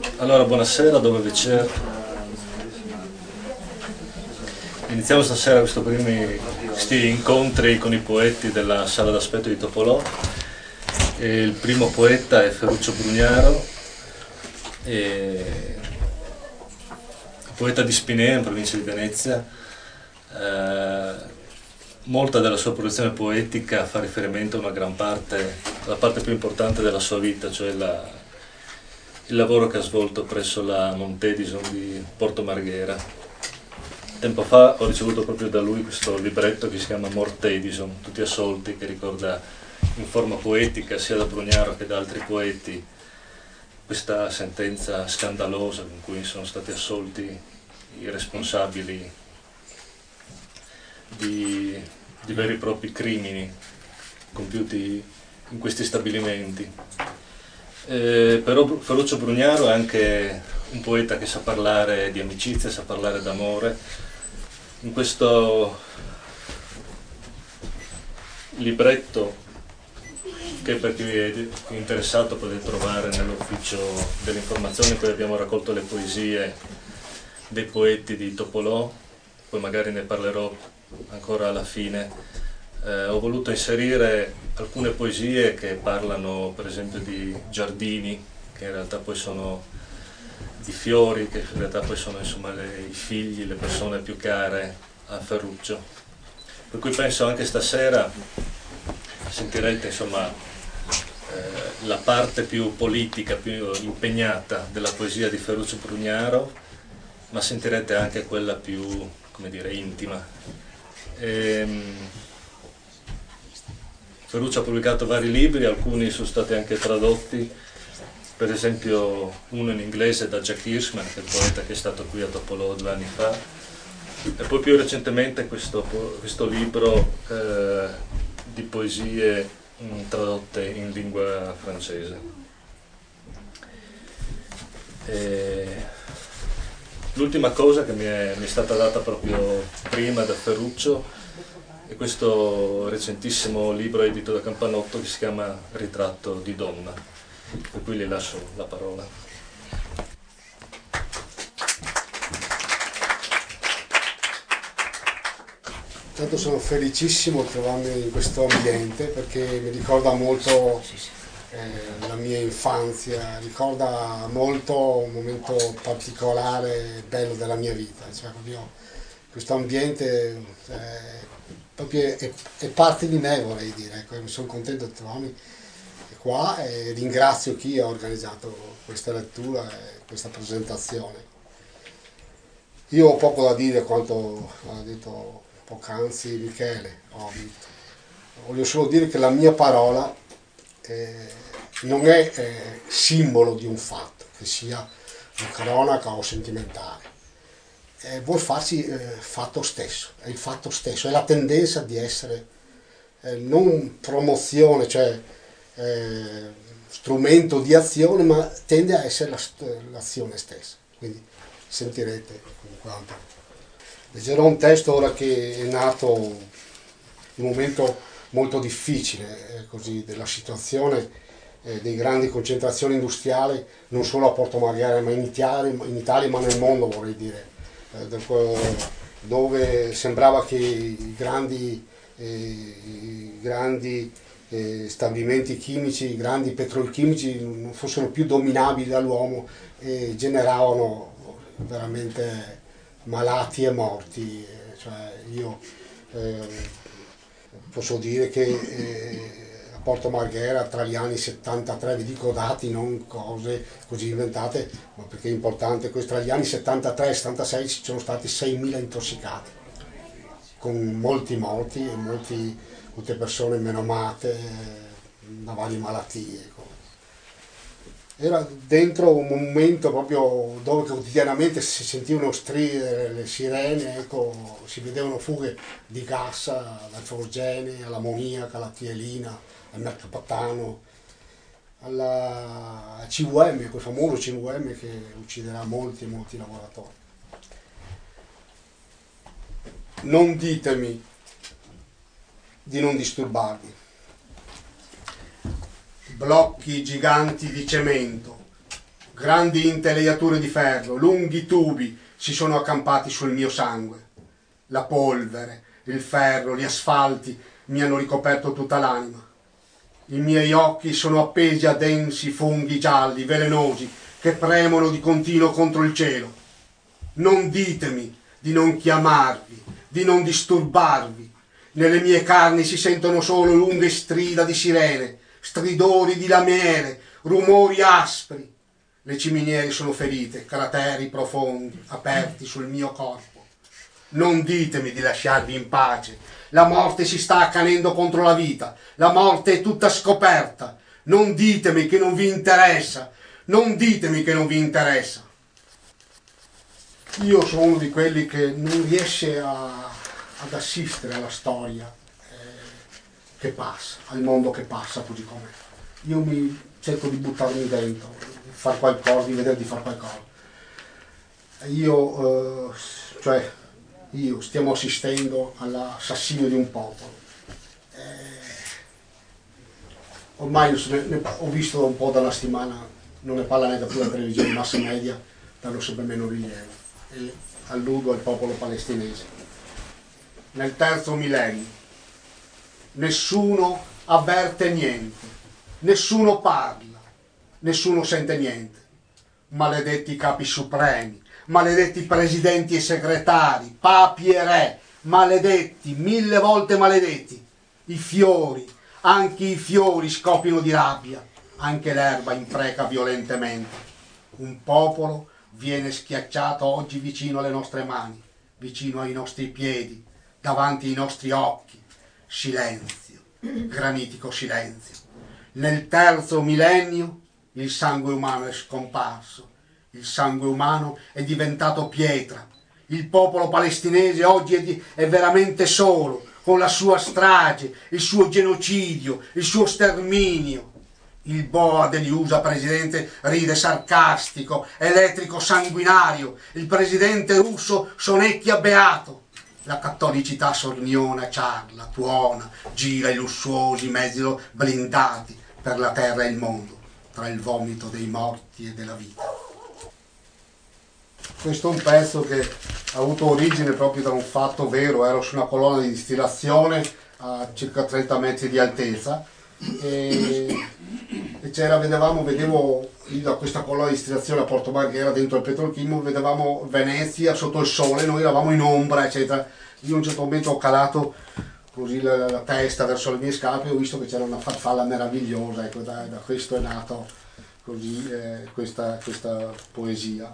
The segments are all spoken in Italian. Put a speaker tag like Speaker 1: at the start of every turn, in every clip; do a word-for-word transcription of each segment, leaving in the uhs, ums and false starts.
Speaker 1: Allora, buonasera, dopo Vecer. Iniziamo stasera questi primi questi incontri con i poeti della sala d'aspetto di Topolò. E il primo poeta è Ferruccio Brugnaro, e... poeta di Spinea, in provincia di Venezia. Eh, molta della sua produzione poetica fa riferimento a una gran parte, alla parte più importante della sua vita, cioè la, il lavoro che ha svolto presso la Montedison di Porto Marghera. Tempo fa ho ricevuto proprio da lui questo libretto che si chiama Mortedison, tutti assolti, che ricorda in forma poetica sia da Brugnaro che da altri poeti questa sentenza scandalosa con cui sono stati assolti i responsabili di, di veri e propri crimini compiuti in questi stabilimenti. Eh, però Ferruccio Brugnaro è anche un poeta che sa parlare di amicizia, sa parlare d'amore. In questo libretto, che per chi è interessato potete trovare nell'ufficio delle informazioni, poi abbiamo raccolto le poesie dei poeti di Topolò, poi magari ne parlerò ancora alla fine. Eh, ho voluto inserire alcune poesie che parlano per esempio di giardini, che in realtà poi sono di fiori, che in realtà poi sono insomma le, i figli, le persone più care a Ferruccio. Per cui penso anche stasera sentirete insomma eh, la parte più politica, più impegnata della poesia di Ferruccio Brugnaro, ma sentirete anche quella più, come dire, intima. Ehm, Ferruccio ha pubblicato vari libri, alcuni sono stati anche tradotti, per esempio uno in inglese da Jack Hirschman, che è il poeta che è stato qui a Topolò due anni fa, e poi più recentemente questo, questo libro eh, di poesie mh, tradotte in lingua francese. E... L'ultima cosa che mi è, mi è stata data proprio prima da Ferruccio è questo recentissimo libro edito da Campanotto che si chiama Ritratto di donna, per cui le lascio la parola.
Speaker 2: Intanto sono felicissimo di trovarmi in questo ambiente perché mi ricorda molto eh, la mia infanzia, ricorda molto un momento particolare, bello della mia vita. Cioè, proprio questo ambiente eh, proprio è, è parte di me, vorrei dire. Ecco, mi sono contento di trovarmi qua e ringrazio chi ha organizzato questa lettura e questa presentazione. Io ho poco da dire quanto ha detto poc'anzi Michele. Ho voglio solo dire che la mia parola eh, non è eh, simbolo di un fatto, che sia una cronaca o sentimentale. Eh, vuol farsi eh, fatto stesso, è il fatto stesso, è la tendenza di essere eh, non promozione, cioè eh, strumento di azione, ma tende a essere la, l'azione stessa. Quindi sentirete comunque. Leggerò un testo ora che è nato in un momento molto difficile eh, così, della situazione eh, dei grandi concentrazioni industriali, non solo a Porto Marghera ma in Italia, in Italia ma nel mondo, vorrei dire, eh, dove sembrava che i grandi, eh, i grandi eh, stabilimenti chimici, i grandi petrolchimici non fossero più dominabili dall'uomo e generavano veramente malati e morti. Cioè io eh, posso dire che eh, a Porto Marghera tra gli anni settantatré, vi dico dati, non cose così inventate, ma perché è importante questo, tra gli anni settantatré e settantasei ci sono stati seimila intossicati, con molti morti e molti, molte persone menomate da varie malattie. Ecco. Era dentro un momento proprio dove quotidianamente si sentivano stridere le sirene, ecco, si vedevano fughe di gas dal Forgene all'ammoniaca, alla tielina, al mercaptano, alla C V M, quel famoso C V M che ucciderà molti e molti lavoratori. Non ditemi di non disturbarvi. Blocchi giganti di cemento, Grandi intelaiature di ferro, lunghi tubi si sono accampati sul mio sangue. La polvere, il ferro, gli asfalti mi hanno ricoperto tutta l'anima. I miei occhi sono appesi a densi funghi gialli, velenosi, che premono di continuo contro il cielo. Non ditemi di non chiamarvi, di non disturbarvi. Nelle mie carni si sentono solo lunghe strida di sirene, stridori di lamiere, rumori aspri. Le ciminiere sono ferite, crateri profondi, aperti sul mio corpo. Non ditemi di lasciarvi in pace. La morte si sta accanendo contro la vita. La morte è tutta scoperta. Non ditemi che non vi interessa. Non ditemi che non vi interessa. Io sono uno di quelli che non riesce a, ad assistere alla storia eh, che passa, al mondo che passa così com'è. Io mi cerco di buttarmi dentro, di fare qualcosa, di vedere di fare qualcosa. Io, eh, cioè, io stiamo assistendo all'assassinio di un popolo. Eh, ormai ne, ne, ho visto un po' dalla settimana, non ne parla neanche più la televisione, mass media danno sempre meno rilievo. E alludo al popolo palestinese. Nel terzo millennio nessuno avverte niente, nessuno parla, nessuno sente niente. Maledetti capi supremi, maledetti presidenti e segretari, papi e re, maledetti, mille volte maledetti. I fiori, anche i fiori scoppiano di rabbia, anche l'erba impreca violentemente. Un popolo viene schiacciato oggi vicino alle nostre mani, vicino ai nostri piedi, davanti ai nostri occhi. Silenzio, granitico silenzio. Nel terzo millennio il sangue umano è scomparso, il sangue umano è diventato pietra. Il popolo palestinese oggi è, di, è veramente solo, con la sua strage, il suo genocidio, il suo sterminio. Il boa degli U S A, presidente, ride sarcastico, elettrico sanguinario. Il presidente russo sonecchia beato. La cattolicità sorniona, ciarla, tuona, gira i lussuosi mezzi blindati per la terra e il mondo, tra il vomito dei morti e della vita. Questo è un pezzo che ha avuto origine proprio da un fatto vero. Ero su una colonna di distillazione a circa trenta metri di altezza e, e c'era, vedevamo, vedevo lì da questa colonna di distillazione a Porto Marghera, dentro il petrolchimico, vedevamo Venezia sotto il sole, noi eravamo in ombra, eccetera. Io a un certo momento ho calato così la, la testa verso le mie scarpe e ho visto che c'era una farfalla meravigliosa, ecco, da, da questo è nato così eh, questa, questa poesia.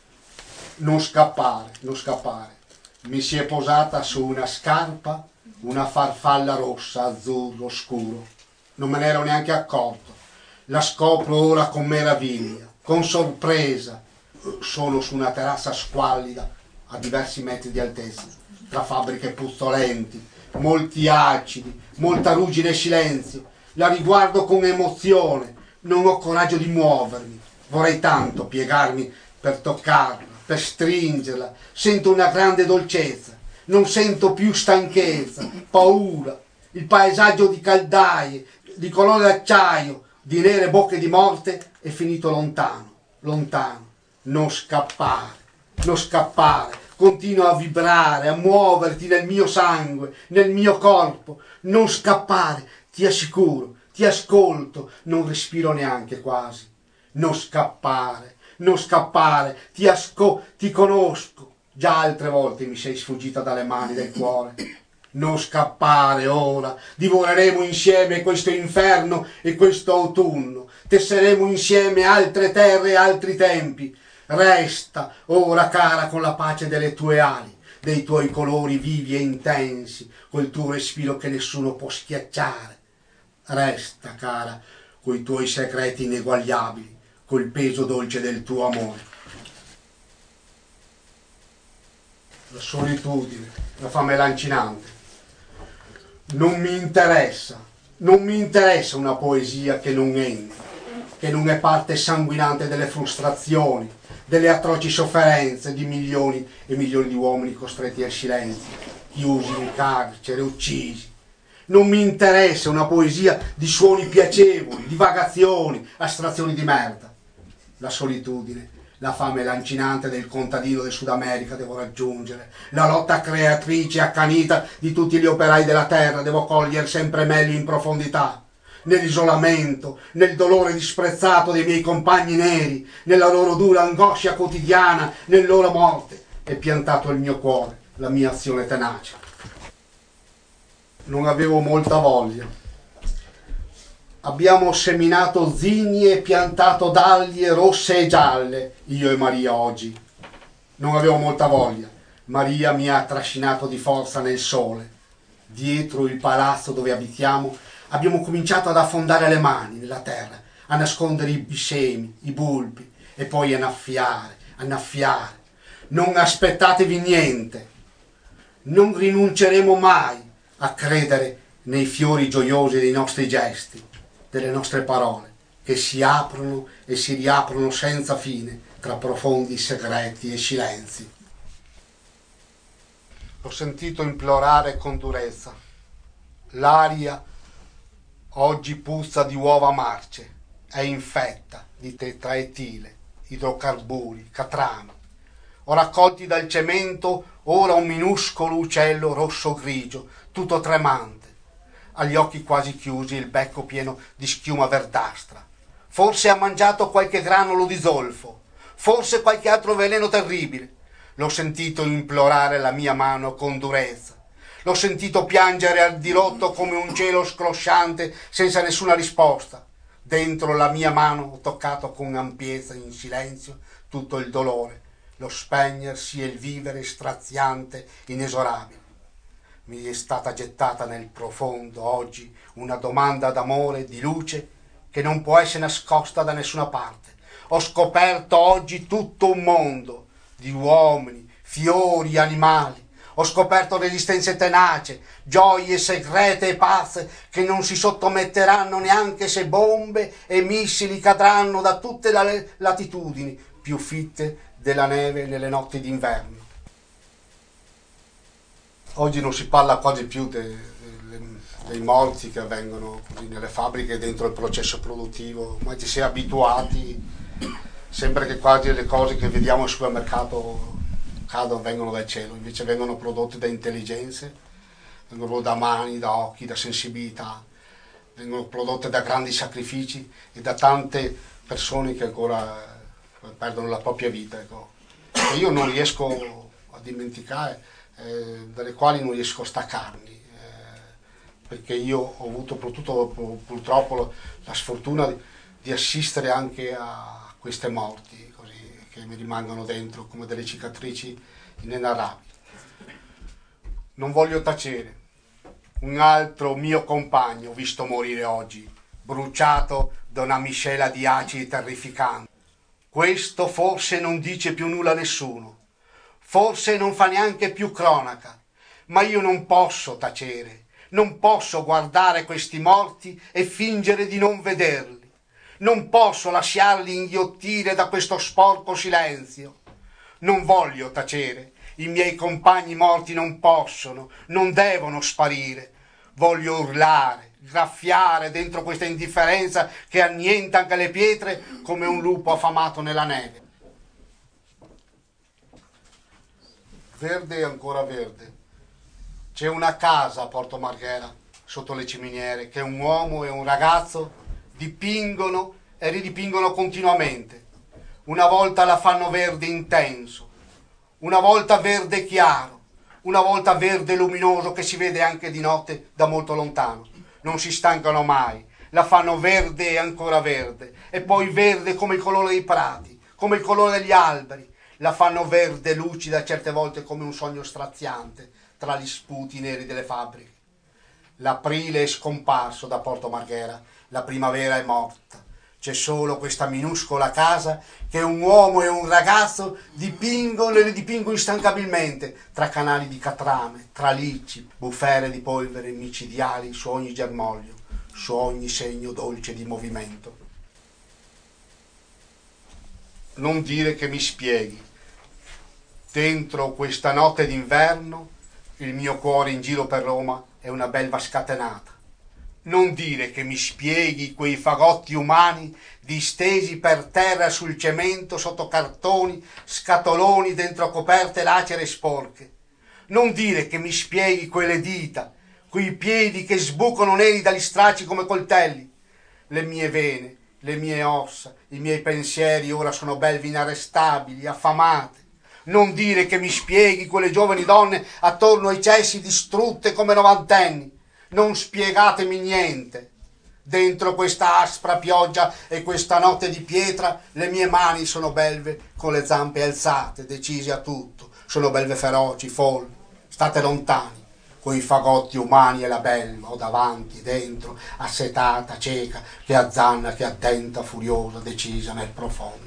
Speaker 2: Non scappare, non scappare. Mi si è posata su una scarpa una farfalla rossa, azzurro, scuro. Non me ne ero neanche accorto. La scopro ora con meraviglia, con sorpresa. Sono su una terrazza squallida a diversi metri di altezza, tra fabbriche puzzolenti, molti acidi, molta ruggine e silenzio. La riguardo con emozione, non ho coraggio di muovermi. Vorrei tanto piegarmi per toccarla, per stringerla. Sento una grande dolcezza, non sento più stanchezza, paura. Il paesaggio di caldaie, di colore d'acciaio, di nere bocche di morte è finito lontano, lontano. Non scappare, non scappare. Continua a vibrare, a muoverti nel mio sangue, nel mio corpo. Non scappare, ti assicuro, ti ascolto, non respiro neanche quasi. Non scappare, non scappare, ti, asco- ti conosco. Già altre volte mi sei sfuggita dalle mani del cuore. Non scappare ora, divoreremo insieme questo inferno e questo autunno. Tesseremo insieme altre terre e altri tempi. Resta ora, cara, con la pace delle tue ali, dei tuoi colori vivi e intensi, col tuo respiro che nessuno può schiacciare. Resta, cara, coi tuoi segreti ineguagliabili, col peso dolce del tuo amore. La solitudine, la fame lancinante. Non mi interessa, non mi interessa una poesia che non entri, che non è parte sanguinante delle frustrazioni, delle atroci sofferenze di milioni e milioni di uomini costretti al silenzio, chiusi in carcere, uccisi. Non mi interessa una poesia di suoni piacevoli, divagazioni, astrazioni di merda. la solitudine, la fame lancinante del contadino del Sud America devo raggiungere, la lotta creatrice e accanita di tutti gli operai della terra devo cogliere sempre meglio in profondità, nell'isolamento, nel dolore disprezzato dei miei compagni neri, nella loro dura angoscia quotidiana, nella loro morte, è piantato il mio cuore, la mia azione tenace. Non avevo molta voglia. Abbiamo seminato zigni e piantato daglie rosse e gialle, io e Maria oggi. Non avevo molta voglia. Maria mi ha trascinato di forza nel sole. Dietro il palazzo dove abitiamo abbiamo cominciato ad affondare le mani nella terra, a nascondere i semi, i bulbi e poi a annaffiare, annaffiare. Non aspettatevi niente. Non rinunceremo mai a credere nei fiori gioiosi dei nostri gesti, delle nostre parole, che si aprono e si riaprono senza fine tra profondi segreti e silenzi. Ho sentito implorare con durezza. L'aria oggi puzza di uova marce, è infetta di tetraetile, idrocarburi, catrami. Ho raccolti dal cemento ora un minuscolo uccello rosso-grigio, tutto tremante, agli occhi quasi chiusi, il becco pieno di schiuma verdastra. Forse ha mangiato qualche granolo di zolfo, forse qualche altro veleno terribile. L'ho sentito implorare la mia mano con durezza. L'ho sentito piangere al dirotto come un cielo scrosciante senza nessuna risposta. Dentro la mia mano ho toccato con ampiezza in silenzio tutto il dolore, lo spegnersi e il vivere straziante, inesorabile. Mi è stata gettata nel profondo oggi una domanda d'amore, di luce, che non può essere nascosta da nessuna parte. Ho scoperto oggi tutto un mondo di uomini, fiori, animali. Ho scoperto resistenze tenaci, gioie segrete e pazze che non si sottometteranno neanche se bombe e missili cadranno da tutte le latitudini più fitte della neve nelle notti d'inverno. Oggi non si parla quasi più dei, dei morti che avvengono così nelle fabbriche dentro il processo produttivo, ma ci si è abituati, sembra che quasi le cose che vediamo al supermercato cadono, vengono dal cielo, invece vengono prodotte da intelligenze, vengono da mani, da occhi, da sensibilità, vengono prodotte da grandi sacrifici e da tante persone che ancora perdono la propria vita. Ecco. E io non riesco a dimenticare, eh, dalle quali non riesco a staccarmi, eh, perché io ho avuto purtroppo, purtroppo la sfortuna di, di assistere anche a queste morti, così, che mi rimangono dentro come delle cicatrici inenarrabili. Non voglio tacere. Un altro mio compagno ho visto morire oggi, bruciato da una miscela di acidi terrificanti. Questo forse non dice più nulla a nessuno, forse non fa neanche più cronaca, ma io non posso tacere, non posso guardare questi morti e fingere di non vederli. Non posso lasciarli inghiottire da questo sporco silenzio. Non voglio tacere. I miei compagni morti non possono, non devono sparire. Voglio urlare, graffiare dentro questa indifferenza che annienta anche le pietre come un lupo affamato nella neve. Verde e ancora verde. C'è una casa a Porto Marghera, sotto le ciminiere, che un uomo e un ragazzo dipingono e ridipingono continuamente. Una volta la fanno verde intenso, una volta verde chiaro, una volta verde luminoso che si vede anche di notte da molto lontano. Non si stancano mai, la fanno verde e ancora verde, e poi verde come il colore dei prati, come il colore degli alberi. La fanno verde lucida certe volte come un sogno straziante tra gli sputi neri delle fabbriche. L'aprile è scomparso da Porto Marghera, la primavera è morta. C'è solo questa minuscola casa che un uomo e un ragazzo dipingono e le dipingono instancabilmente tra canali di catrame, tralicci, bufere di polvere micidiali su ogni germoglio, su ogni segno dolce di movimento. Non dire che mi spieghi. Dentro questa notte d'inverno il mio cuore in giro per Roma è una belva scatenata. Non dire che mi spieghi quei fagotti umani distesi per terra sul cemento sotto cartoni, scatoloni dentro coperte lacere e sporche. Non dire che mi spieghi quelle dita, quei piedi che sbucano neri dagli stracci come coltelli. Le mie vene, le mie ossa, i miei pensieri ora sono belve inarrestabili, affamate. Non dire che mi spieghi quelle giovani donne attorno ai cessi distrutte come novantenni. Non spiegatemi niente. Dentro questa aspra pioggia e questa notte di pietra le mie mani sono belve con le zampe alzate, decise a tutto. Sono belve feroci, folli. State lontani. Coi fagotti umani e la belva, o davanti, dentro, assetata, cieca, che azzanna, che attenta, furiosa, decisa nel profondo.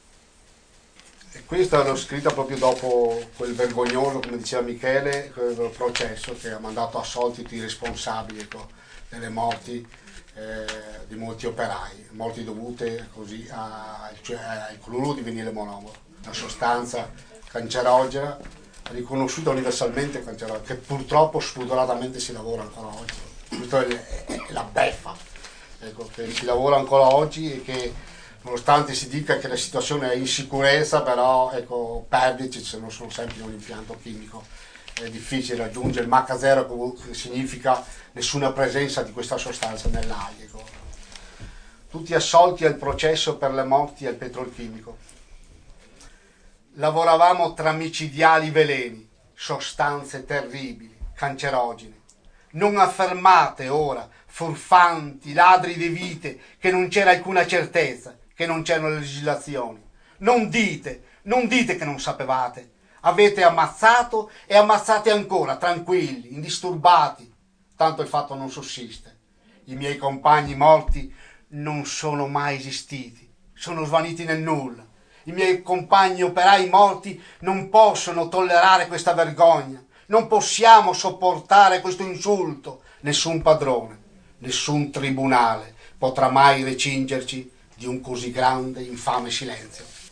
Speaker 2: E questa l'ho scritta proprio dopo quel vergognoso, come diceva Michele, quel processo che ha mandato assolti tutti i responsabili, ecco, delle morti eh, di molti operai, morti dovute così a, cioè, al cloruro di vinile monomer, una sostanza cancerogena riconosciuta universalmente cancerogena, che purtroppo spudoratamente si lavora ancora oggi. Questa è, è la beffa, ecco, che si lavora ancora oggi e che nonostante si dica che la situazione è in sicurezza, però ecco, perdici se non sono sempre in un impianto chimico. È difficile raggiungere il M H zero, che significa nessuna presenza di questa sostanza nell'aria. Ecco. Tutti assolti al processo per le morti al petrolchimico. Lavoravamo tra micidiali veleni, sostanze terribili, cancerogene. Non affermate ora, furfanti, ladri di vite, che non c'era alcuna certezza, che non c'erano legislazioni. Non dite, non dite che non sapevate. Avete ammazzato e ammazzate ancora, tranquilli, indisturbati. Tanto il fatto non sussiste. I miei compagni morti non sono mai esistiti, sono svaniti nel nulla. I miei compagni operai morti non possono tollerare questa vergogna. Non possiamo sopportare questo insulto. Nessun padrone, nessun tribunale potrà mai recingerci di un così grande, infame silenzio.